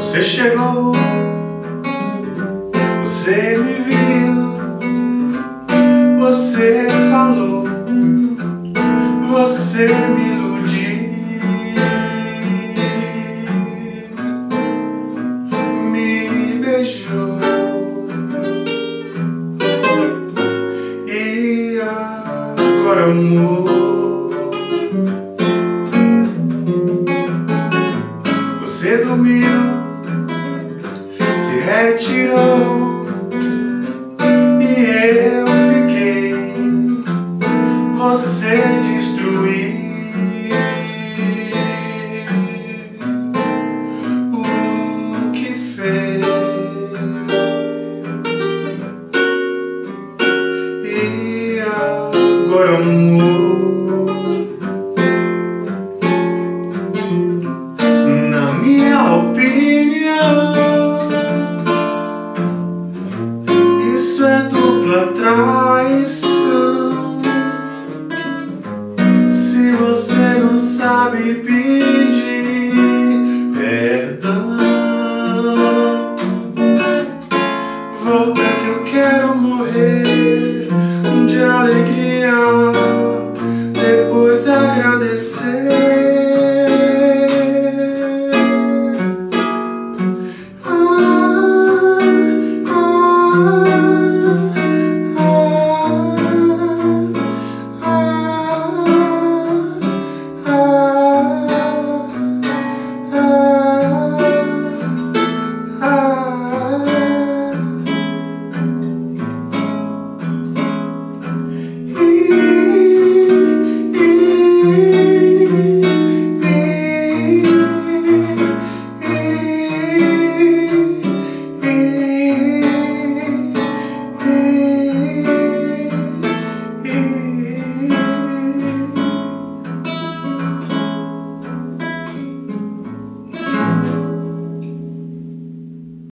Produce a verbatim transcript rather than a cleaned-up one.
Você chegou, você me viu, você falou, você me iludiu, me beijou e agora amor. Você dormiu, se retirou e eu fiquei. Você destruiu o que fez e agora amor. Na minha opinião, isso é dupla traição. Se você não sabe pedir,